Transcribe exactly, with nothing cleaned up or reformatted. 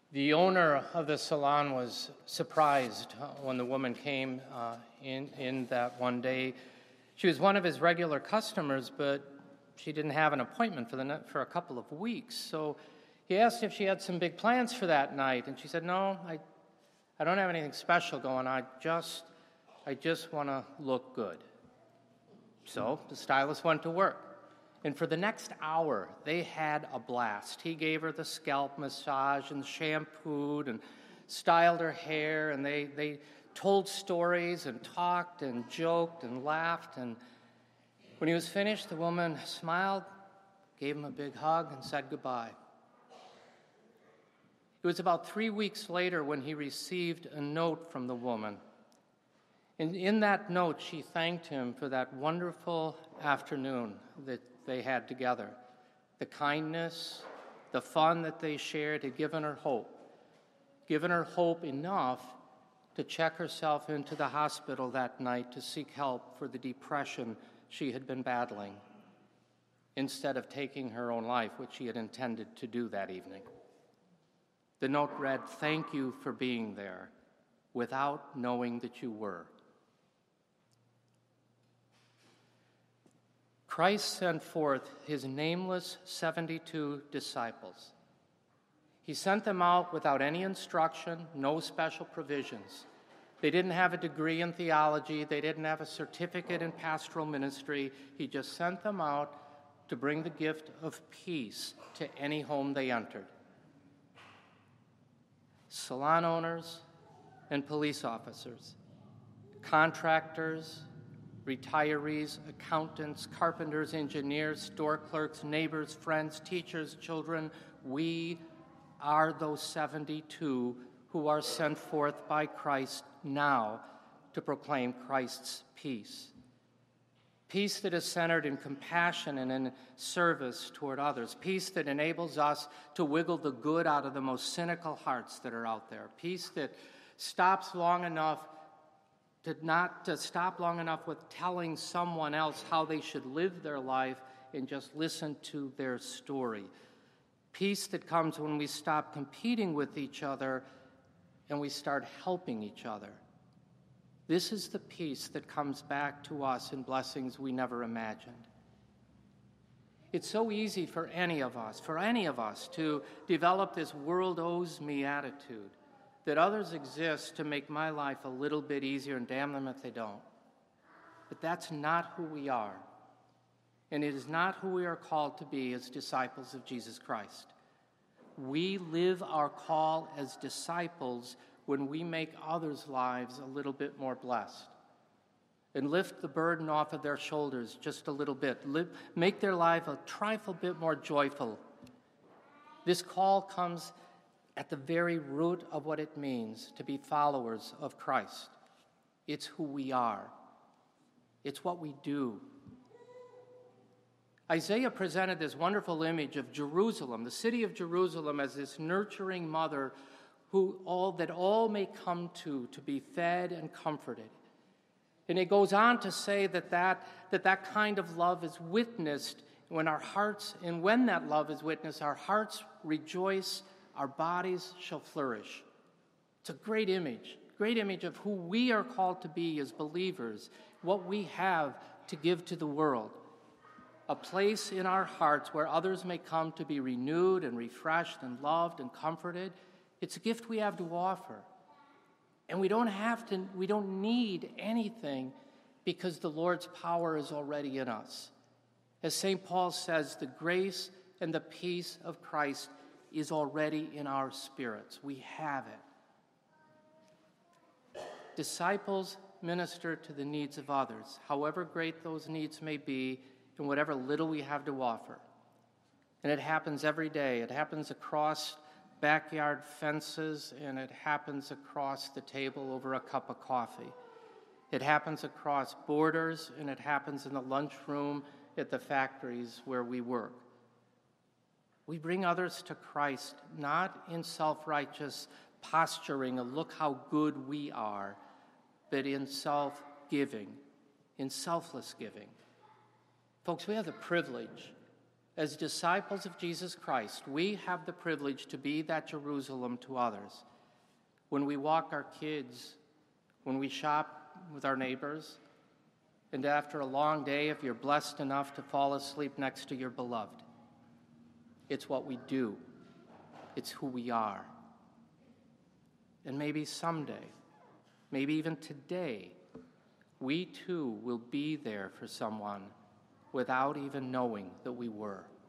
The owner of the salon was surprised when the woman came uh, in, in that one day. She was one of his regular customers, but she didn't have an appointment for the for a couple of weeks. So he asked if she had some big plans for that night, and she said, "No, I, I don't have anything special going. I just, I just want to look good." So the stylist went to work. And for the next hour, they had a blast. He gave her the scalp massage and shampooed and styled her hair, and they, they told stories and talked and joked and laughed. And when he was finished, the woman smiled, gave him a big hug, and said goodbye. It was about three weeks later when he received a note from the woman. And in that note, she thanked him for that wonderful afternoon that they had together. The kindness, the fun that they shared had given her hope, given her hope enough to check herself into the hospital that night to seek help for the depression she had been battling, instead of taking her own life, which she had intended to do that evening. The note read, "Thank you for being there, without knowing that you were." Christ sent forth his nameless seventy-two disciples. He sent them out without any instruction, no special provisions. They didn't have a degree in theology. They didn't have a certificate in pastoral ministry. He just sent them out to bring the gift of peace to any home they entered. Salon owners and police officers, contractors, retirees, accountants, carpenters, engineers, store clerks, neighbors, friends, teachers, children, we are those seventy-two who are sent forth by Christ now to proclaim Christ's peace. Peace that is centered in compassion and in service toward others. Peace that enables us to wiggle the good out of the most cynical hearts that are out there. Peace that stops long enough to not to stop long enough with telling someone else how they should live their life and just listen to their story. Peace that comes when we stop competing with each other and we start helping each other. This is the peace that comes back to us in blessings we never imagined. It's so easy for any of us, for any of us, to develop this world owes me attitude, that others exist to make my life a little bit easier, and damn them if they don't. But that's not who we are. And it is not who we are called to be as disciples of Jesus Christ. We live our call as disciples when we make others' lives a little bit more blessed and lift the burden off of their shoulders just a little bit, live, make their life a trifle bit more joyful. This call comes at the very root of what it means to be followers of Christ. It's who we are. It's what we do. Isaiah presented this wonderful image of Jerusalem, the city of Jerusalem, as this nurturing mother who all that all may come to, to be fed and comforted. And it goes on to say that that, that that kind of love is witnessed when our hearts, and when that love is witnessed, our hearts rejoice, our bodies shall flourish. It's a great image, great image of who we are called to be as believers, what we have to give to the world. A place in our hearts where others may come to be renewed and refreshed and loved and comforted. It's a gift we have to offer. And we don't have to, we don't need anything because the Lord's power is already in us. As Saint Paul says, the grace and the peace of Christ is already in our spirits. We have it. Disciples minister to the needs of others, however great those needs may be, and whatever little we have to offer. And it happens every day. It happens across backyard fences, and it happens across the table over a cup of coffee. It happens across borders, and it happens in the lunchroom at the factories where we work. We bring others to Christ, not in self-righteous posturing of look how good we are, but in self-giving, in selfless giving. Folks, we have the privilege As disciples of Jesus Christ, we have the privilege to be that Jerusalem to others. When we walk our kids, when we shop with our neighbors, and after a long day, if you're blessed enough to fall asleep next to your beloved. It's what we do. It's who we are. And maybe someday, maybe even today, we too will be there for someone without even knowing that we were.